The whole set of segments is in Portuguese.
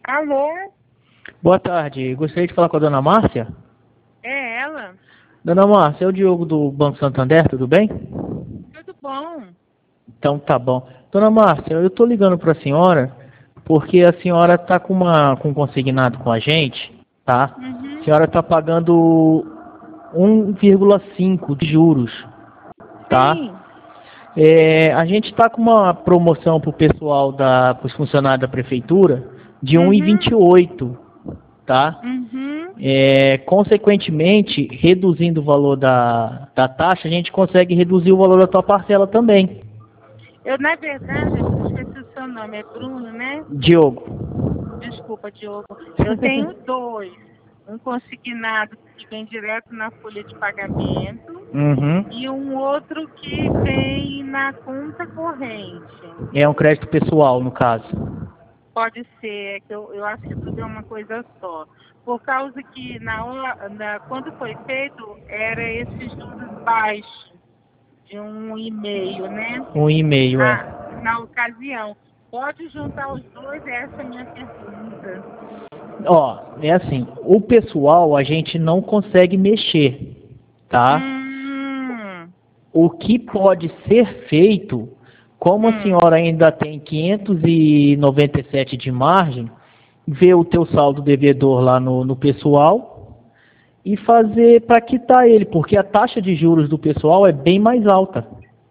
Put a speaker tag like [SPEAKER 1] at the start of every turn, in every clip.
[SPEAKER 1] Alô?
[SPEAKER 2] Boa tarde. Gostaria de falar com a dona Márcia?
[SPEAKER 1] É ela?
[SPEAKER 2] Dona Márcia, é o Diogo do Banco Santander, tudo bem?
[SPEAKER 1] Tudo bom?
[SPEAKER 2] Então tá bom. Dona Márcia, eu tô ligando para a senhora porque a senhora tá com um consignado com a gente, tá? A
[SPEAKER 1] Uhum.
[SPEAKER 2] senhora tá pagando 1,5 de juros, tá?
[SPEAKER 1] Sim.
[SPEAKER 2] A gente está com uma promoção para o pessoal para os funcionários da prefeitura de
[SPEAKER 1] Uhum.
[SPEAKER 2] 1,28, tá?
[SPEAKER 1] Uhum.
[SPEAKER 2] Consequentemente, reduzindo o valor da taxa, a gente consegue reduzir o valor da tua parcela também.
[SPEAKER 1] Eu, na verdade, eu esqueci o seu nome. É Bruno, né?
[SPEAKER 2] Diogo.
[SPEAKER 1] Desculpa, Diogo. Eu tenho dois. Um consignado que vem direto na folha de pagamento
[SPEAKER 2] Uhum.
[SPEAKER 1] e um outro que vem na conta corrente.
[SPEAKER 2] É um crédito pessoal, no caso.
[SPEAKER 1] Pode ser, é que eu acho que tudo é uma coisa só. Por causa que quando foi feito, era esses juros baixos, de 1,5, né?
[SPEAKER 2] 1,5, é.
[SPEAKER 1] Na ocasião. Pode juntar os dois? Essa é a minha pergunta.
[SPEAKER 2] Ó, é assim, o pessoal a gente não consegue mexer, tá?
[SPEAKER 1] Hum,
[SPEAKER 2] O que pode ser feito, como a
[SPEAKER 1] hum.
[SPEAKER 2] senhora ainda tem 597 de margem, ver o teu saldo devedor lá no pessoal e fazer para quitar ele, porque a taxa de juros do pessoal é bem mais alta.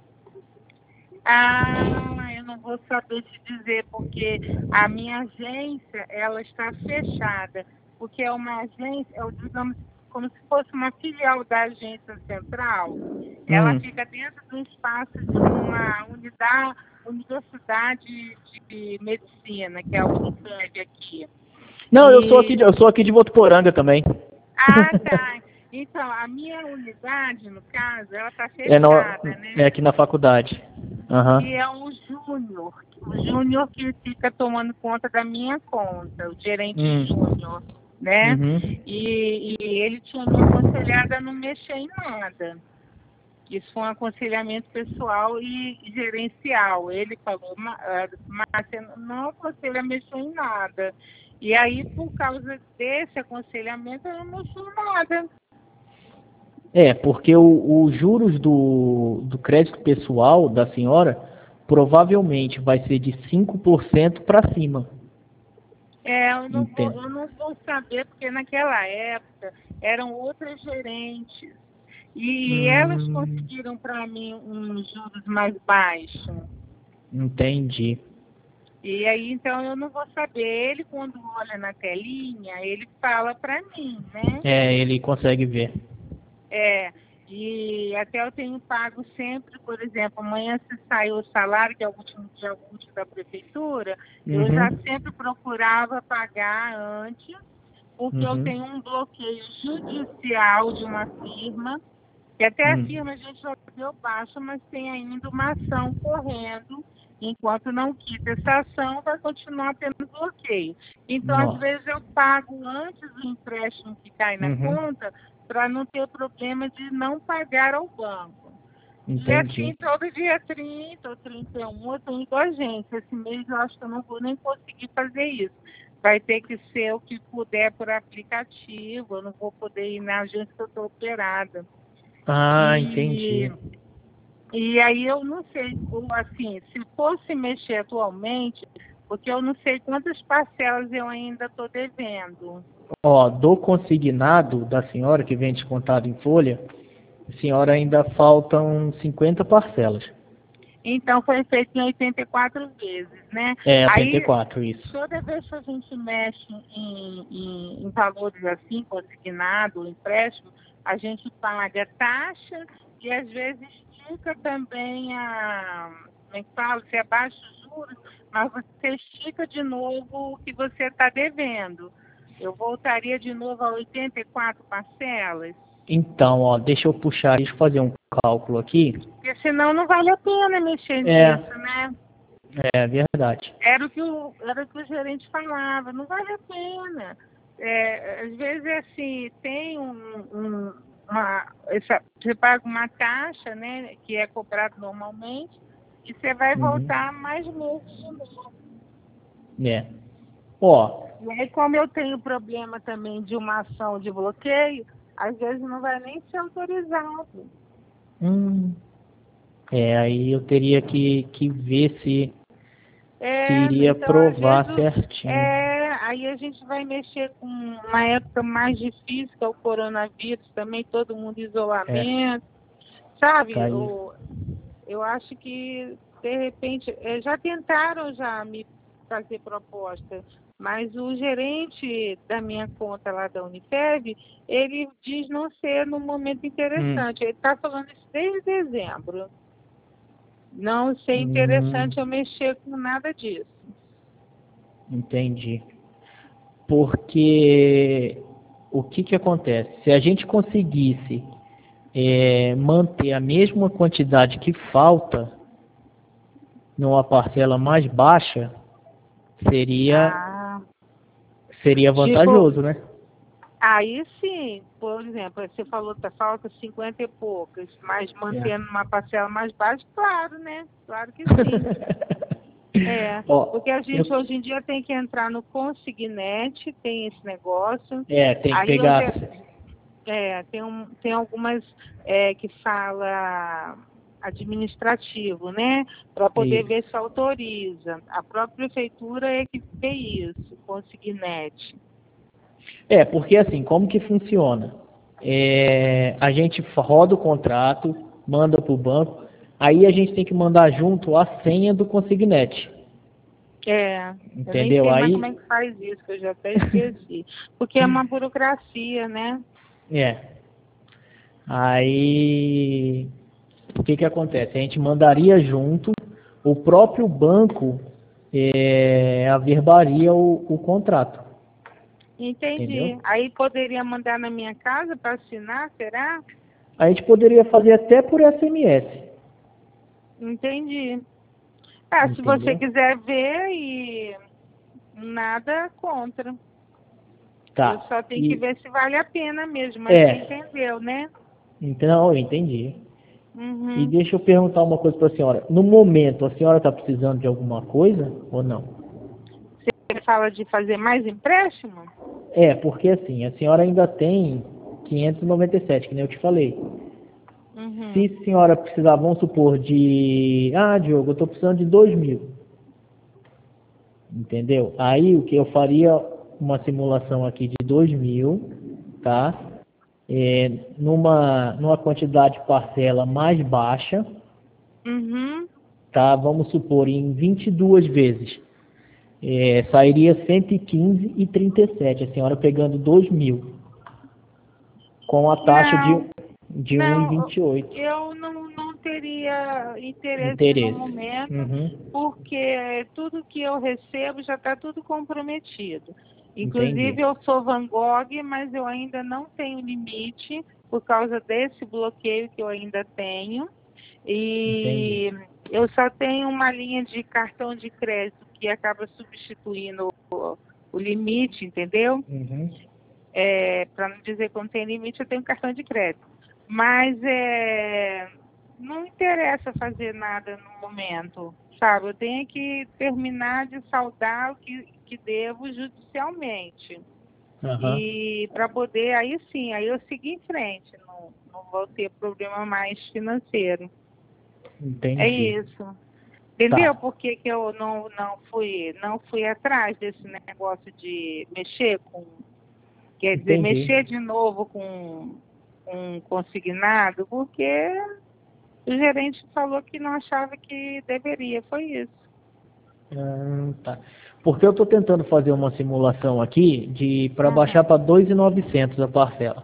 [SPEAKER 1] Eu não vou saber te dizer, porque a minha agência, ela está fechada, porque é uma agência, digamos, como se fosse uma filial da agência central. Ela
[SPEAKER 2] Hum.
[SPEAKER 1] fica dentro do espaço de uma universidade de medicina, que é a Unicamp aqui.
[SPEAKER 2] Não,
[SPEAKER 1] E
[SPEAKER 2] eu sou aqui de Votuporanga também.
[SPEAKER 1] tá. Então, a minha unidade, no caso, ela está
[SPEAKER 2] É,
[SPEAKER 1] fechada,
[SPEAKER 2] é
[SPEAKER 1] né?
[SPEAKER 2] aqui na faculdade. Aham.
[SPEAKER 1] E é o júnior que fica tomando conta da minha conta, o gerente
[SPEAKER 2] Hum.
[SPEAKER 1] júnior, né?
[SPEAKER 2] Uhum.
[SPEAKER 1] E ele tinha me aconselhado a não mexer em nada. Isso foi um aconselhamento pessoal e gerencial. Ele falou, Márcia, não aconselha a mexer em nada. E aí, por causa desse aconselhamento, eu não mexi em nada.
[SPEAKER 2] É, porque os juros do crédito pessoal da senhora provavelmente vai ser de 5% para cima. Entende?
[SPEAKER 1] Eu não vou saber, porque naquela época eram outras gerentes. E elas
[SPEAKER 2] Hum,
[SPEAKER 1] conseguiram para mim uns juros mais baixos.
[SPEAKER 2] entendi.
[SPEAKER 1] E aí, então, eu não vou saber. Ele, quando olha na telinha, ele fala para mim, né?
[SPEAKER 2] É, ele consegue ver.
[SPEAKER 1] É, e até eu tenho pago sempre, por exemplo, amanhã se saiu o salário, que é o último dia útil da prefeitura, eu já
[SPEAKER 2] Uhum,
[SPEAKER 1] sempre procurava pagar antes, porque eu
[SPEAKER 2] uhum,
[SPEAKER 1] tenho um bloqueio judicial de uma firma, que até a
[SPEAKER 2] hum,
[SPEAKER 1] firma a gente já deu baixa, mas tem ainda uma ação correndo. Enquanto não quita essa ação, vai continuar tendo bloqueio. Então, às
[SPEAKER 2] nossa.
[SPEAKER 1] vezes, eu pago antes do empréstimo que cai na
[SPEAKER 2] Uhum,
[SPEAKER 1] conta para não ter problema de não pagar ao banco. E
[SPEAKER 2] entendi.
[SPEAKER 1] assim, todo dia 30 ou 31, eu tenho ido à agência. Esse mês eu acho que eu não vou nem conseguir fazer isso. Vai ter que ser o que puder por aplicativo, eu não vou poder ir na agência que eu estou operada.
[SPEAKER 2] Ah,
[SPEAKER 1] E,
[SPEAKER 2] entendi.
[SPEAKER 1] e aí eu não sei, assim, se fosse mexer atualmente, porque eu não sei quantas parcelas eu ainda estou devendo.
[SPEAKER 2] Ó, do consignado da senhora, que vem descontado em folha, a senhora ainda faltam 50 parcelas.
[SPEAKER 1] Então foi feito em 84 vezes, né?
[SPEAKER 2] É,
[SPEAKER 1] Aí
[SPEAKER 2] 84, isso.
[SPEAKER 1] toda vez que a gente mexe em valores assim, consignado, empréstimo, a gente paga taxa e às vezes estica também como é que fala? Você abaixa os juros, mas você estica de novo o que você está devendo. Eu voltaria de novo a 84 parcelas,
[SPEAKER 2] Então, ó, deixa eu puxar, deixa eu fazer um cálculo aqui.
[SPEAKER 1] porque senão não vale a pena mexer
[SPEAKER 2] É,
[SPEAKER 1] nisso, né?
[SPEAKER 2] é verdade.
[SPEAKER 1] Era o que o gerente falava, não vale a pena. Às vezes é assim, tem você paga uma taxa, né, que é cobrado normalmente, e você vai
[SPEAKER 2] Uhum.
[SPEAKER 1] voltar mais meses de novo.
[SPEAKER 2] É. Ó,
[SPEAKER 1] E aí, como eu tenho problema também de uma ação de bloqueio, às vezes não vai nem ser autorizado.
[SPEAKER 2] Aí eu teria que ver se iria
[SPEAKER 1] Então, às
[SPEAKER 2] provar
[SPEAKER 1] vezes,
[SPEAKER 2] certinho.
[SPEAKER 1] aí a gente vai mexer com uma época mais difícil, que é o coronavírus, também todo mundo em isolamento, sabe?
[SPEAKER 2] Tá aí.
[SPEAKER 1] Eu acho que, de repente, já tentaram já me fazer proposta, mas o gerente da minha conta lá da Unifeb, ele diz não ser no momento interessante. Ele está falando isso desde dezembro. Não ser interessante eu mexer com nada disso.
[SPEAKER 2] Entendi. Porque o que acontece? Se a gente conseguisse manter a mesma quantidade que falta numa parcela mais baixa, seria vantajoso, né?
[SPEAKER 1] Aí sim, por exemplo, você falou que falta 50 e poucas, mas mantendo uma parcela mais baixa, claro, né? Claro que sim. Porque a gente hoje em dia tem que entrar no Consignet, tem esse negócio.
[SPEAKER 2] Tem que
[SPEAKER 1] aí
[SPEAKER 2] pegar.
[SPEAKER 1] Tem algumas que fala administrativo, né? Para poder ver se autoriza. A própria prefeitura é que vê isso, Consignet.
[SPEAKER 2] Porque assim, como que funciona? A gente roda o contrato, manda para o banco, aí a gente tem que mandar junto a senha do Consignet.
[SPEAKER 1] Eu nem sei mais como é que faz isso, que eu já até esqueci. Porque é uma burocracia, né?
[SPEAKER 2] Aí, o que acontece? A gente mandaria junto, o próprio banco averbaria o contrato.
[SPEAKER 1] Entendi.
[SPEAKER 2] Entendeu?
[SPEAKER 1] Aí poderia mandar na minha casa para assinar, será?
[SPEAKER 2] A gente poderia fazer até por SMS.
[SPEAKER 1] Entendi. Se
[SPEAKER 2] Entendeu?
[SPEAKER 1] você quiser ver e nada contra.
[SPEAKER 2] Tá.
[SPEAKER 1] Eu só tenho que ver se vale a pena mesmo, mas você entendeu, né?
[SPEAKER 2] Então, eu entendi.
[SPEAKER 1] Uhum.
[SPEAKER 2] E deixa eu perguntar uma coisa para a senhora. No momento, a senhora está precisando de alguma coisa ou não?
[SPEAKER 1] Você fala de fazer mais empréstimo?
[SPEAKER 2] Porque assim, a senhora ainda tem 597, que nem eu te falei.
[SPEAKER 1] Uhum.
[SPEAKER 2] Se a senhora precisar, vamos supor, Diogo, eu estou precisando de 2.000. Entendeu? Aí o que eu faria, uma simulação aqui de 2.000, tá? Numa quantidade de parcela mais baixa, tá? Vamos supor, em 22 vezes. Sairia 115,37, a senhora pegando 2.000, com a taxa de 1,28.
[SPEAKER 1] Eu não teria interesse no momento, porque tudo que eu recebo já está tudo comprometido. Inclusive, eu sou Van Gogh, mas eu ainda não tenho limite por causa desse bloqueio que eu ainda tenho. E eu só tenho uma linha de cartão de crédito que acaba substituindo o limite, entendeu? Para não dizer que não tem limite, eu tenho cartão de crédito. Mas não interessa fazer nada no momento, sabe? Eu tenho que terminar de saldar o que devo judicialmente. E para poder, aí sim, aí eu seguir em frente, não vou ter problema mais financeiro.
[SPEAKER 2] Entendi.
[SPEAKER 1] É isso. Entendeu por que eu não fui atrás desse negócio de mexer com, quer dizer, mexer de novo com consignado, porque o gerente falou que não achava que deveria, foi isso.
[SPEAKER 2] Tá. Porque eu estou tentando fazer uma simulação aqui para baixar para 2.900 a parcela.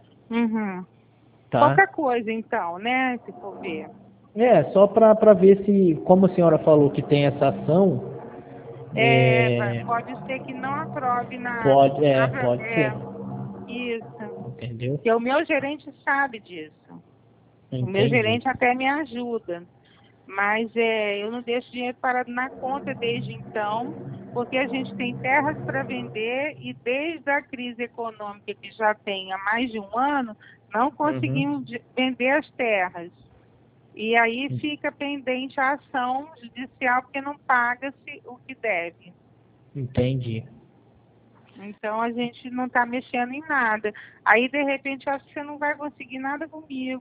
[SPEAKER 2] Tá?
[SPEAKER 1] Pouca coisa então, né, se for ver.
[SPEAKER 2] Só para ver se, como a senhora falou que tem essa ação...
[SPEAKER 1] pode ser que não aprove nada.
[SPEAKER 2] Pode ser.
[SPEAKER 1] Isso.
[SPEAKER 2] Entendeu?
[SPEAKER 1] Porque o meu gerente sabe disso. O meu gerente até me ajuda. Mas eu não deixo dinheiro parado na conta desde então, porque a gente tem terras para vender e desde a crise econômica que já tem há mais de um ano, não conseguimos vender as terras. E aí fica pendente a ação judicial porque não paga-se o que deve.
[SPEAKER 2] Entendi.
[SPEAKER 1] Então a gente não está mexendo em nada. Aí, de repente, eu acho que você não vai conseguir nada comigo.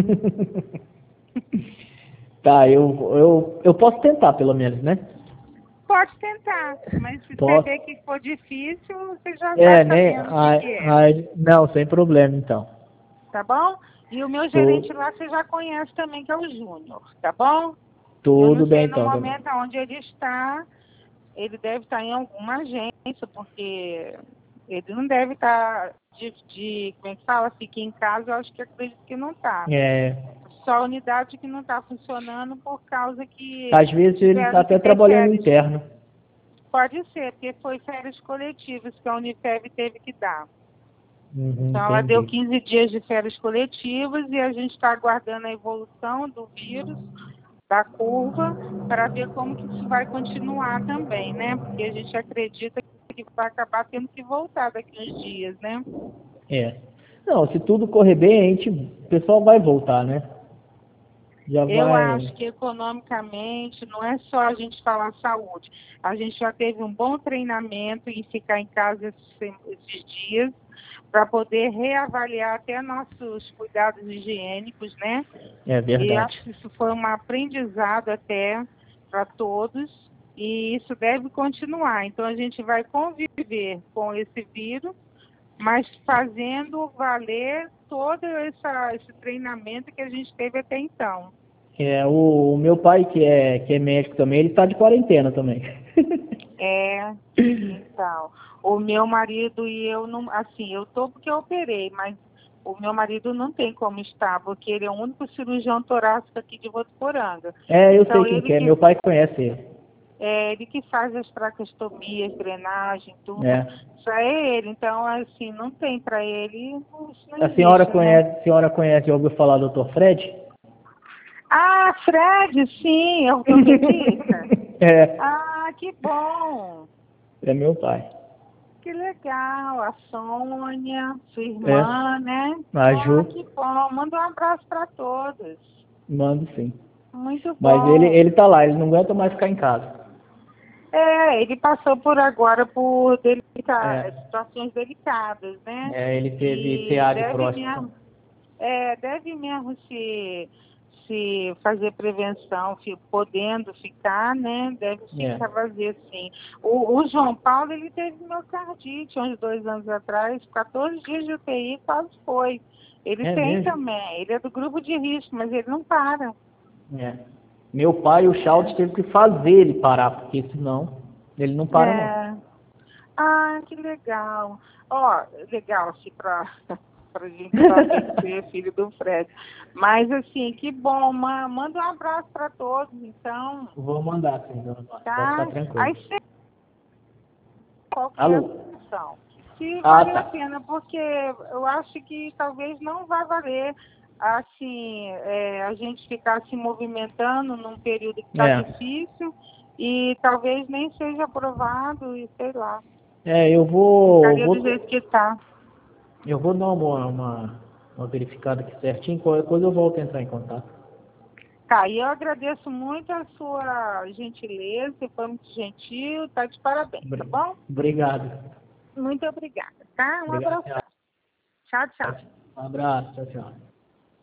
[SPEAKER 2] Tá, eu posso tentar, pelo menos, né?
[SPEAKER 1] Pode tentar, mas se você
[SPEAKER 2] Posso.
[SPEAKER 1] ver que for difícil, você já
[SPEAKER 2] É,
[SPEAKER 1] está
[SPEAKER 2] né?
[SPEAKER 1] sabendo o que é.
[SPEAKER 2] Não, sem problema, então.
[SPEAKER 1] Tá bom? E o meu gerente lá você já conhece também, que é o Júnior, tá bom? Eu não
[SPEAKER 2] Tudo
[SPEAKER 1] sei
[SPEAKER 2] bem,
[SPEAKER 1] no
[SPEAKER 2] então.
[SPEAKER 1] momento onde ele está. Ele deve estar em alguma agência, porque ele não deve estar como é que fala, fica em casa, eu acho que acredito que não está.
[SPEAKER 2] É,
[SPEAKER 1] Só a unidade que não está funcionando por causa que
[SPEAKER 2] às vezes ele está
[SPEAKER 1] tiveram que
[SPEAKER 2] até
[SPEAKER 1] ter
[SPEAKER 2] trabalhando
[SPEAKER 1] férias.
[SPEAKER 2] interno.
[SPEAKER 1] Pode ser, porque foi férias coletivas que a Unifeb teve que dar. Então, ela deu
[SPEAKER 2] Entendi.
[SPEAKER 1] 15 dias de férias coletivas e a gente está aguardando a evolução do vírus, da curva, para ver como que isso vai continuar também, né? Porque a gente acredita que vai acabar tendo que voltar daqui uns dias, né?
[SPEAKER 2] É. Não, se tudo correr bem, o pessoal vai voltar, né? Já
[SPEAKER 1] Eu
[SPEAKER 2] vai.
[SPEAKER 1] acho que economicamente não é só a gente falar saúde. A gente já teve um bom treinamento em ficar em casa esses dias para poder reavaliar até nossos cuidados higiênicos, né?
[SPEAKER 2] É
[SPEAKER 1] E acho
[SPEAKER 2] verdade.
[SPEAKER 1] que isso foi um aprendizado até para todos e isso deve continuar. Então a gente vai conviver com esse vírus, mas fazendo valer todo esse treinamento que a gente teve até então.
[SPEAKER 2] É, o meu pai, que é médico também, ele está de quarentena também.
[SPEAKER 1] Então, o meu marido e eu não, assim, eu tô porque eu operei, mas o meu marido não tem como estar, porque ele é o único cirurgião torácico aqui de Votuporanga.
[SPEAKER 2] É, eu sei
[SPEAKER 1] Então
[SPEAKER 2] quem que é. Meu pai conhece ele.
[SPEAKER 1] ele que faz as traqueostomias, drenagem, tudo.
[SPEAKER 2] É.
[SPEAKER 1] Isso é ele. Então, assim, não tem para ele, isso não
[SPEAKER 2] A senhora
[SPEAKER 1] existe, né?
[SPEAKER 2] conhece, já ouviu falar do Dr. Fred?
[SPEAKER 1] Ah, Fred, sim, é o ortopedista.
[SPEAKER 2] É,
[SPEAKER 1] Ah, que bom.
[SPEAKER 2] é meu pai.
[SPEAKER 1] Que legal, a Sônia, sua
[SPEAKER 2] É,
[SPEAKER 1] irmã, né?
[SPEAKER 2] a
[SPEAKER 1] Ah,
[SPEAKER 2] Ju,
[SPEAKER 1] que bom. Manda um abraço para todos.
[SPEAKER 2] mando sim.
[SPEAKER 1] Muito
[SPEAKER 2] Mas ele,
[SPEAKER 1] bom.
[SPEAKER 2] ele tá lá, ele não aguenta mais ficar em casa.
[SPEAKER 1] Ele passou por agora por
[SPEAKER 2] É,
[SPEAKER 1] situações delicadas, né?
[SPEAKER 2] ele teve
[SPEAKER 1] E
[SPEAKER 2] PA de próstata.
[SPEAKER 1] deve mesmo se fazer prevenção, podendo ficar, né? Deve
[SPEAKER 2] É,
[SPEAKER 1] ficar vazio, sim. O João Paulo, ele teve miocardite uns 2 anos atrás, 14 dias de UTI, quase foi. Ele
[SPEAKER 2] é
[SPEAKER 1] tem
[SPEAKER 2] mesmo?
[SPEAKER 1] também, ele é do grupo de risco, mas ele não para.
[SPEAKER 2] É. Meu pai, o Charles, teve que fazer ele parar, porque senão ele não para não.
[SPEAKER 1] É. Ah, que legal. Ó, legal, assim, para a gente saber que você é filho do Fred. Mas, assim, que bom. Manda um abraço para todos, então,
[SPEAKER 2] Vou mandar, sim, dona Márcia, pode ficar
[SPEAKER 1] tá?
[SPEAKER 2] tranquilo.
[SPEAKER 1] Aí, se qualquer
[SPEAKER 2] Alô?
[SPEAKER 1] situação, se
[SPEAKER 2] Ah,
[SPEAKER 1] vale a
[SPEAKER 2] tá.
[SPEAKER 1] pena, porque eu acho que talvez não vai valer, assim, a gente ficar se movimentando num período que está
[SPEAKER 2] É,
[SPEAKER 1] difícil e talvez nem seja aprovado e sei lá.
[SPEAKER 2] eu vou,
[SPEAKER 1] Ficaria do jeito que está.
[SPEAKER 2] eu vou dar uma verificada aqui certinho, qualquer coisa eu volto a entrar em contato.
[SPEAKER 1] Tá, e eu agradeço muito a sua gentileza, você foi muito gentil, tá de parabéns, tá bom?
[SPEAKER 2] Obrigado.
[SPEAKER 1] Muito obrigada, tá? Um
[SPEAKER 2] Obrigado,
[SPEAKER 1] abraço.
[SPEAKER 2] tchau.
[SPEAKER 1] Tchau, tchau.
[SPEAKER 2] Um abraço, tchau, tchau.